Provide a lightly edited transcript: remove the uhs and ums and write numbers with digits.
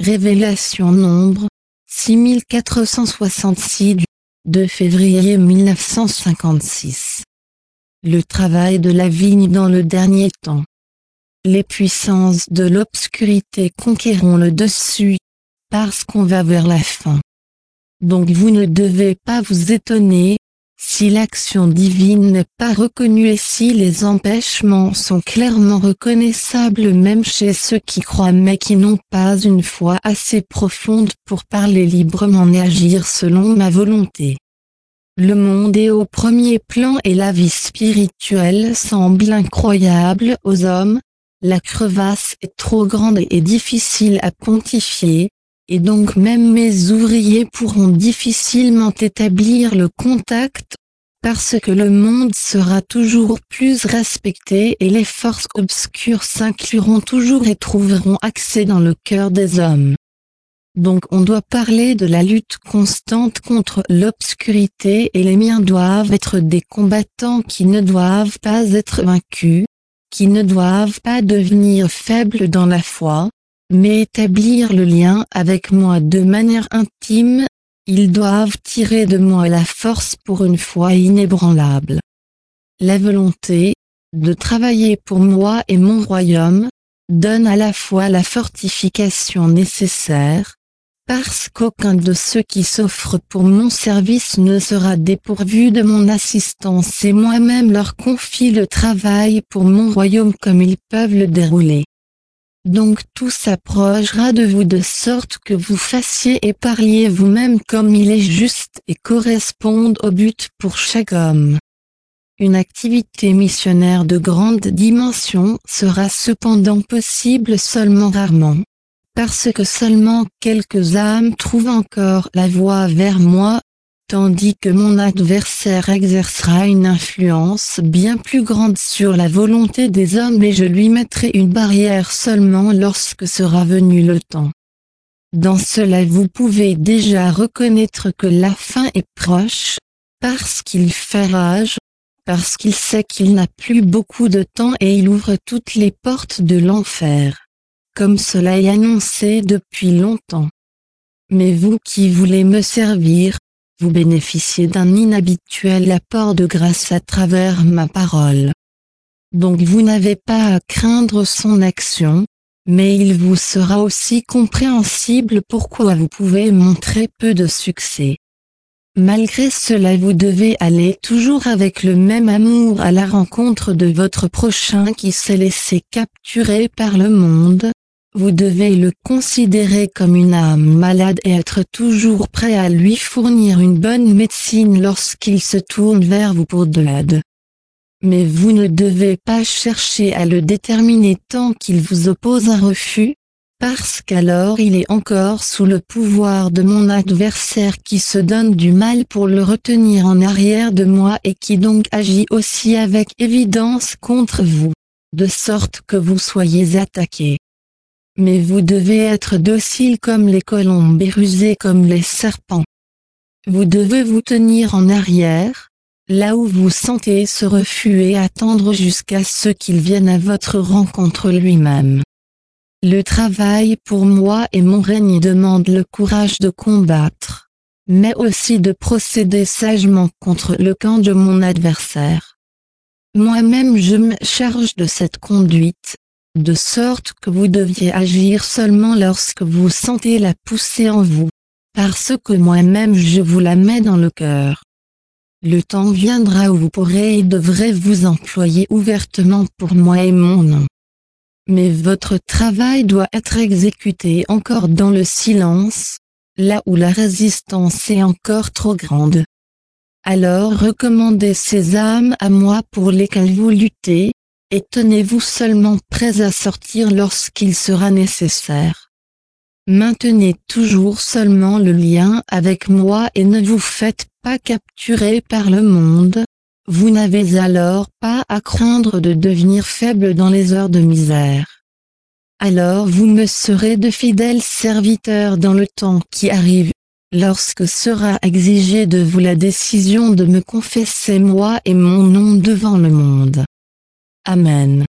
Révélation Nombre 6466 du 2 février 1956. Le travail de la vigne dans le dernier temps. Les puissances de l'obscurité conquéreront le dessus, parce qu'on va vers la fin. Donc vous ne devez pas vous étonner, si l'action divine n'est pas reconnue et si les empêchements sont clairement reconnaissables même chez ceux qui croient mais qui n'ont pas une foi assez profonde pour parler librement et agir selon ma volonté. Le monde est au premier plan et la vie spirituelle semble incroyable aux hommes, la crevasse est trop grande et difficile à pontifier, et donc même mes ouvriers pourront difficilement établir le contact, parce que le monde sera toujours plus respecté et les forces obscures s'incluront toujours et trouveront accès dans le cœur des hommes. Donc on doit parler de la lutte constante contre l'obscurité et les miens doivent être des combattants qui ne doivent pas être vaincus, qui ne doivent pas devenir faibles dans la foi, mais établir le lien avec moi de manière intime, ils doivent tirer de moi la force pour une foi inébranlable. La volonté, de travailler pour moi et mon royaume, donne à la fois la fortification nécessaire, parce qu'aucun de ceux qui s'offrent pour mon service ne sera dépourvu de mon assistance et moi-même leur confie le travail pour mon royaume comme ils peuvent le dérouler. Donc tout s'approchera de vous de sorte que vous fassiez et parliez vous-même comme il est juste et corresponde au but pour chaque homme. Une activité missionnaire de grande dimension sera cependant possible seulement rarement, parce que seulement quelques âmes trouvent encore la voie vers moi, tandis que mon adversaire exercera une influence bien plus grande sur la volonté des hommes et je lui mettrai une barrière seulement lorsque sera venu le temps. Dans cela vous pouvez déjà reconnaître que la fin est proche, parce qu'il fait rage, parce qu'il sait qu'il n'a plus beaucoup de temps et il ouvre toutes les portes de l'enfer, comme cela est annoncé depuis longtemps. Mais vous qui voulez me servir, vous bénéficiez d'un inhabituel apport de grâce à travers ma parole. Donc vous n'avez pas à craindre son action, mais il vous sera aussi compréhensible pourquoi vous pouvez montrer peu de succès. Malgré cela vous devez aller toujours avec le même amour à la rencontre de votre prochain qui s'est laissé capturer par le monde. Vous devez le considérer comme une âme malade et être toujours prêt à lui fournir une bonne médecine lorsqu'il se tourne vers vous pour de l'aide. Mais vous ne devez pas chercher à le déterminer tant qu'il vous oppose un refus, parce qu'alors il est encore sous le pouvoir de mon adversaire qui se donne du mal pour le retenir en arrière de moi et qui donc agit aussi avec évidence contre vous, de sorte que vous soyez attaqués. Mais vous devez être docile comme les colombes et rusés comme les serpents. Vous devez vous tenir en arrière, là où vous sentez ce refus et attendre jusqu'à ce qu'il vienne à votre rencontre lui-même. Le travail pour moi et mon règne demande le courage de combattre, mais aussi de procéder sagement contre le camp de mon adversaire. Moi-même je me charge de cette conduite, de sorte que vous deviez agir seulement lorsque vous sentez la poussée en vous, parce que moi-même je vous la mets dans le cœur. Le temps viendra où vous pourrez et devrez vous employer ouvertement pour moi et mon nom. Mais votre travail doit être exécuté encore dans le silence, là où la résistance est encore trop grande. Alors recommandez ces âmes à moi pour lesquelles vous luttez, et tenez-vous seulement prêts à sortir lorsqu'il sera nécessaire. Maintenez toujours seulement le lien avec moi et ne vous faites pas capturer par le monde, vous n'avez alors pas à craindre de devenir faible dans les heures de misère. Alors vous me serez de fidèles serviteurs dans le temps qui arrive, lorsque sera exigée de vous la décision de me confesser moi et mon nom devant le monde. Amen.